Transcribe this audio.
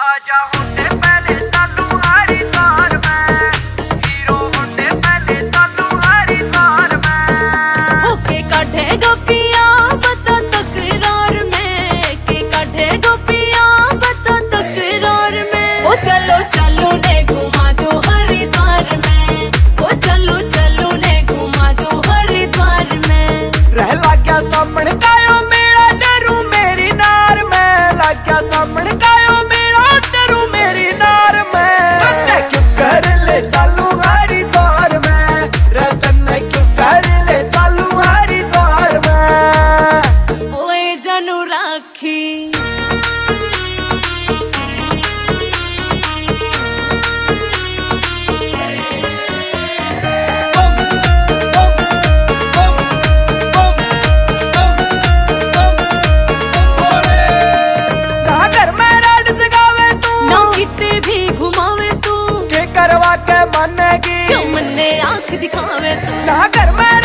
आजा होते पहले चालू हरिद्वार में, हीरो होते पहले चालू हरिद्वार में। होके काढ़े गोपिया बता तकरार में, के काढ़े गोपिया बता तकरार में। ओ चलो चलो ने घुमा दो हरिद्वार में, ओ चलो चलो ने घुमा दो हरिद्वार में। रह लाग्या सामने कायो मेरा डरू मेरी नार में, लाग्या सामने कायो मेरा डरू मेरी नार में। तन्ने क्यों कर ले चालू हरिद्वार में, रे तन्ने क्यों कर ले चालू हरिद्वार में। ओए जानू राखी घुमावे तू के करवा के मानेगी, क्यों मन्ने आंख दिखावे तू ना घर में